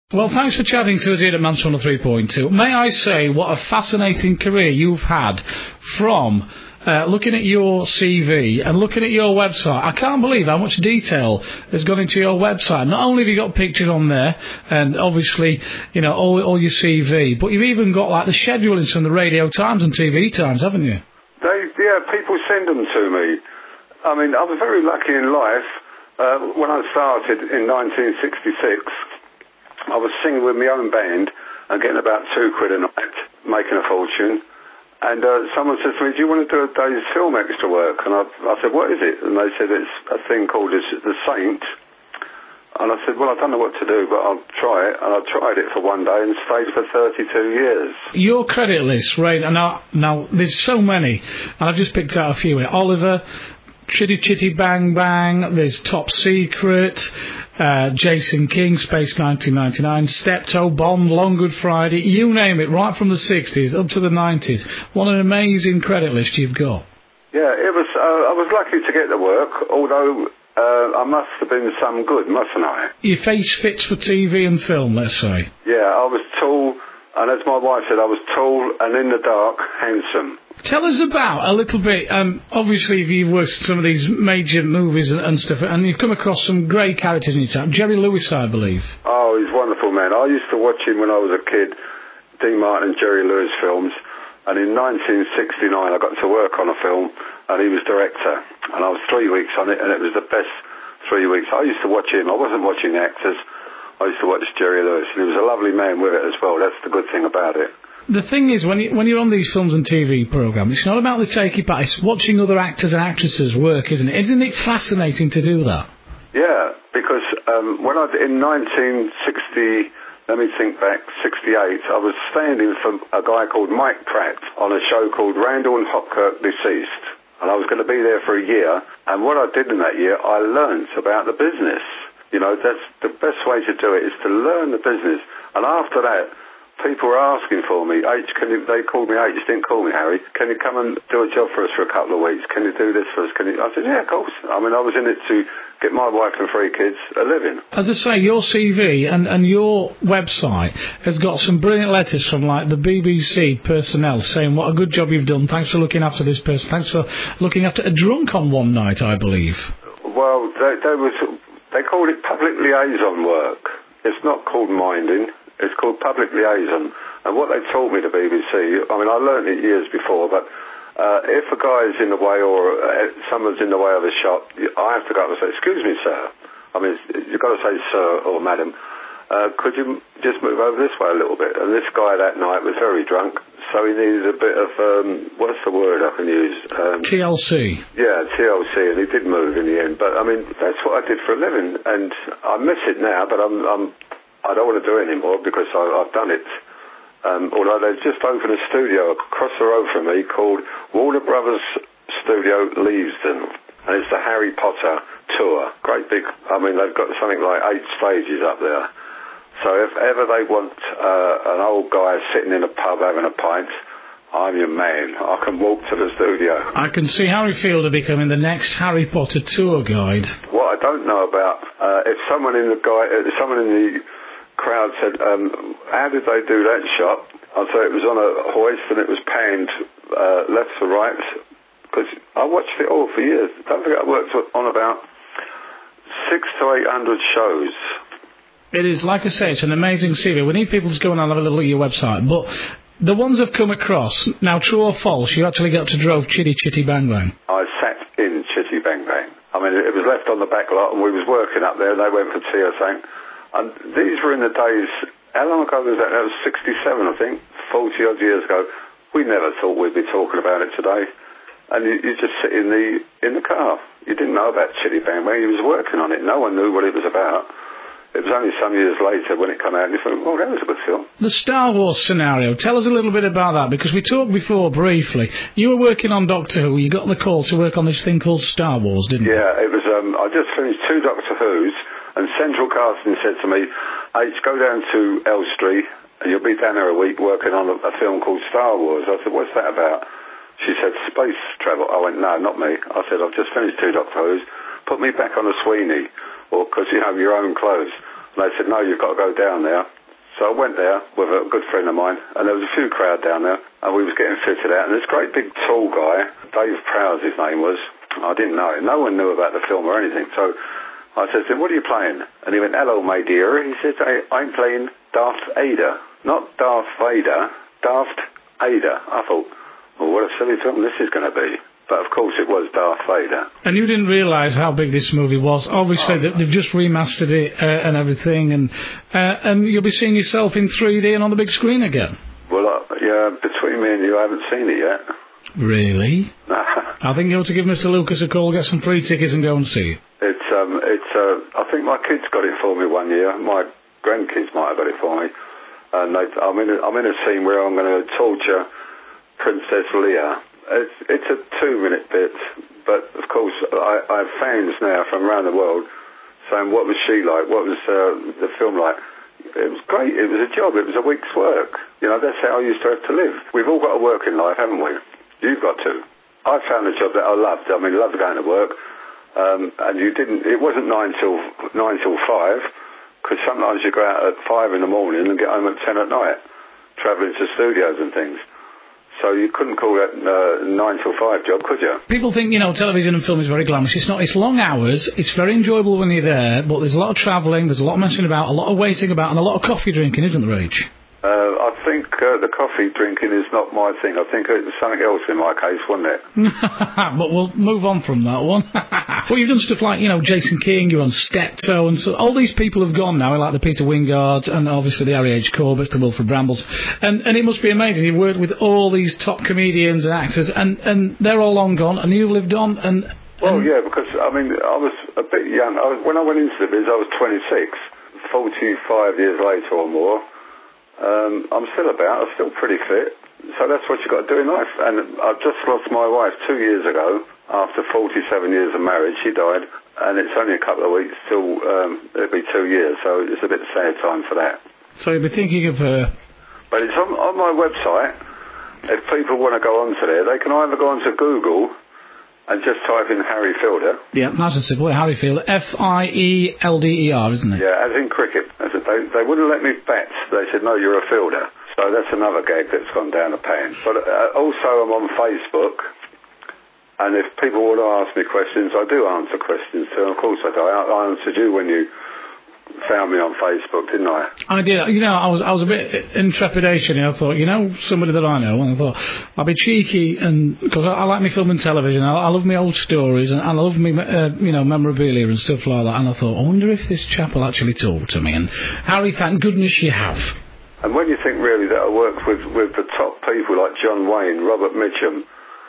Well, thanks for chatting to us here at Manchester 3.2. May I say what a fascinating career you've had from looking at your CV and looking at your website. I can't believe how much detail has gone into your website. Not only have you got pictures on there and obviously, you know, all your CV, but you've even got like the schedulings from the Radio Times and TV Times, haven't you? People send them to me. I mean, I was very lucky in life. When I started in 1966, I was singing with my own band and getting about £2 a night, making a fortune. And someone said to me, do you want to do a day's film extra work? And I said, what is it? And they said, it's a thing called The Saint. And I said, well, I don't know what to do, but I'll try it. And I tried it for one day and stayed for 32 years. Your credit list, right, and now there's so many. And I've just picked out a few here. Oliver, Chitty Chitty Bang Bang, there's Top Secret, Jason King, Space 1999, Steptoe, Bond, Long Good Friday, you name it, right from the 60s up to the 90s. What an amazing credit list you've got. Yeah, it was. I was lucky to get the work, although I must have been some good, mustn't I? Your face fits for TV and film, let's say. Yeah, I was tall, and as my wife said, I was tall and in the dark, handsome. Tell us about a little bit, obviously you've worked in some of these major movies and stuff, and you've come across some great characters in your time. Jerry Lewis, I believe. Oh, he's a wonderful man. I used to watch him when I was a kid, Dean Martin and Jerry Lewis films, and in 1969 I got to work on a film, and he was director, and I was 3 weeks on it, and it was the best 3 weeks. I used to watch him. I wasn't watching the actors. I used to watch Jerry Lewis, and he was a lovely man with it as well. That's the good thing about it. The thing is, when you're on these films and TV programmes, it's not about the taking part, it's watching other actors and actresses work, isn't it? Isn't it fascinating to do that? Yeah, because in 1960, let me think back, 68, I was standing for a guy called Mike Pratt on a show called Randall and Hopkirk Deceased, and I was going to be there for a year, and what I did in that year, I learnt about the business. You know, that's the best way to do it, is to learn the business, and after that, people were asking for me. They called me H, didn't call me Harry. Can you come and do a job for us for a couple of weeks? Can you do this for us? I said, yeah, of course. I mean, I was in it to get my wife and 3 kids a living. As I say, your CV and your website has got some brilliant letters from, like, the BBC personnel saying what a good job you've done. Thanks for looking after this person. Thanks for looking after a drunk on one night, I believe. Well, they called it public liaison work. It's not called minding. It's called public liaison, and what they taught me, the BBC, I mean, I learned it years before, but if a guy's in the way or someone's in the way of a shop, I have to go up and say, excuse me, sir. I mean, you've got to say sir or madam. Could you just move over this way a little bit? And this guy that night was very drunk, so he needed a bit of, what's the word I can use? TLC. Yeah, TLC, and he did move in the end. But, I mean, that's what I did for a living, and I miss it now, but I don't want to do it anymore because I've done it. Although they've just opened a studio across the road from me called Warner Brothers Studio Leavesden, and it's the Harry Potter tour. Great big, I mean, they've got something like 8 stages up there. So if ever they want an old guy sitting in a pub having a pint, I'm your man. I can walk to the studio. I can see Harry Fielder becoming the next Harry Potter tour guide. What I don't know about, if someone in the crowd said, how did they do that shot? I'd say it was on a hoist and it was panned left to right, because I watched it all for years. Don't forget, I worked on about 600 to 800 shows. It is, like I say, it's an amazing CV. We need people to go and have a little look at your website, but the ones I've come across, now true or false, you actually got to drove Chitty Chitty Bang Bang. I sat in Chitty Bang Bang. I mean, it was left on the back lot and we was working up there and they went for tea or something. And these were in the days, how long ago was that? That was 67, I think, 40 odd years ago. We never thought we'd be talking about it today. And you just sit in the car. You didn't know about Chitty Bang Bang. You was working on it. No one knew what it was about. It was only some years later when it came out and you thought, oh, that was a good film. The Star Wars scenario, tell us a little bit about that, because we talked before briefly. You were working on Doctor Who. You got the call to work on this thing called Star Wars, didn't you? Yeah, it was. I just finished 2 Doctor Who's, and Central Casting said to me, H, go down to Elstree and you'll be down there a week working on a film called Star Wars. I said, what's that about? She said, space travel. I went, no, not me. I said, I've just finished 2 Doctor Who's. Put me back on a Sweeney, or because you have your own clothes. And they said, no, you've got to go down there. So I went there with a good friend of mine, and there was a few crowd down there, and we was getting fitted out, and this great big tall guy, Dave Prowse his name was, I didn't know him, no one knew about the film or anything, so I said to him, what are you playing? And he went, hello, my dear. He said, I'm playing Darth Vader, not Darth Vader, Darth Vader. I thought, well, what a silly film this is going to be. But of course it was Darth Vader. And you didn't realise how big this movie was. Obviously, they've just remastered it and everything, and you'll be seeing yourself in 3D and on the big screen again. Well, yeah, between me and you, I haven't seen it yet. Really? I think you ought to give Mr. Lucas a call, get some free tickets and go and see it. I think my kids got it for me one year. My grandkids might have got it for me. And I'm in a scene where I'm going to torture Princess Leia. It's a 2-minute bit, but of course I have fans now from around the world saying, what was she like? What was the film like? It was great. It was a job. It was a week's work. You know, that's how I used to have to live. We've all got to work in life, haven't we? You've got to. I found a job that I loved. I mean, I loved going to work. And it wasn't 9 till 5, because sometimes you go out at 5 in the morning and get home at 10 at night, travelling to studios and things. So you couldn't call that 9 till 5 job, could you? People think, television and film is very glamorous. It's not. It's long hours. It's very enjoyable when you're there, but there's a lot of travelling, there's a lot of messing about, a lot of waiting about, and a lot of coffee drinking, isn't there, Rach? I think the coffee drinking is not my thing. I think it was something else in my case, wasn't it? But we'll move on from that one. Well, you've done stuff like, Jason King, you're on Steptoe, and so all these people have gone now, like the Peter Wingards, and obviously the Harry H. Corbetts, the Wilfred Brambles, and it must be amazing. You've worked with all these top comedians and actors, and they're all long gone, and you've lived on, Well, yeah, because, I was a bit young. When I went into the biz, I was 26, 45 years later or more. I'm still about. I'm still pretty fit. So that's what you've got to do in life. And I've just lost my wife 2 years ago. After 47 years of marriage, she died. And it's only a couple of weeks till it'll be 2 years. So it's a bit sad time for that. So you'll be thinking of her. But it's on my website. If people want to go onto there, they can either go onto Google and just type in Harry Fielder. Yeah, nice and simple. Harry Fielder. Fielder, isn't it? Yeah, as in cricket. They wouldn't let me bat. They said, no, you're a fielder. So that's another gag that's gone down the pan. But also I'm on Facebook. And if people want to ask me questions, I do answer questions too. Of course I do. I answered you when you found me on Facebook, didn't I? I did. I was a bit in trepidation. I thought, somebody that I know, and I thought I'll be cheeky, and because I like me film and television, I love me old stories, and I love me, memorabilia and stuff like that. And I thought, I wonder if this chap will actually talk to me. And Harry, thank goodness you have. And when you think really that I worked with the top people like John Wayne, Robert Mitchum,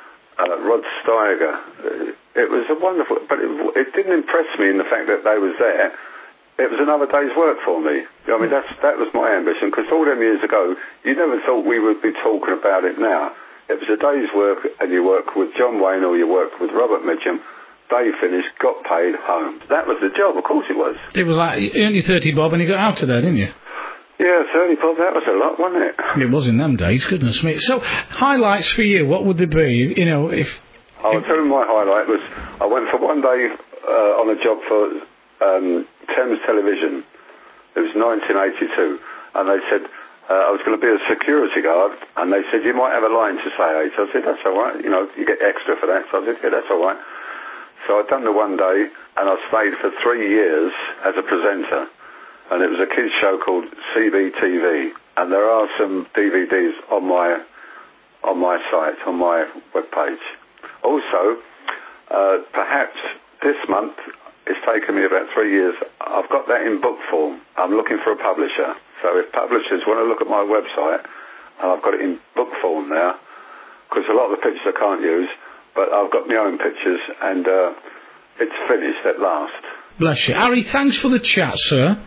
Rod Steiger, it was a wonderful. But it didn't impress me in the fact that they was there. It was another day's work for me. I mean, that was my ambition, because all them years ago, you never thought we would be talking about it now. It was a day's work, and you work with John Wayne or you work with Robert Mitchum. Day finished, got paid, home. That was the job, of course it was. It was like, you earned your 30 bob and you got out of there, didn't you? Yeah, 30 bob, that was a lot, wasn't it? It was in them days, goodness me. So, highlights for you, what would they be? I'll tell you my highlight was, I went for one day on a job for Thames Television. It was 1982, and they said I was going to be a security guard, and they said you might have a line to say 8. I said that's all right, you get extra for that. So I said yeah, that's all right. So I'd done the one day, and I stayed for 3 years as a presenter, and it was a kids show called CBTV, and there are some DVDs on my site, on my webpage. Also, perhaps this month. It's taken me about 3 years. I've got that in book form. I'm looking for a publisher. So if publishers want to look at my website, and I've got it in book form now, because a lot of the pictures I can't use, but I've got my own pictures, and it's finished at last. Bless you. Harry, thanks for the chat, sir.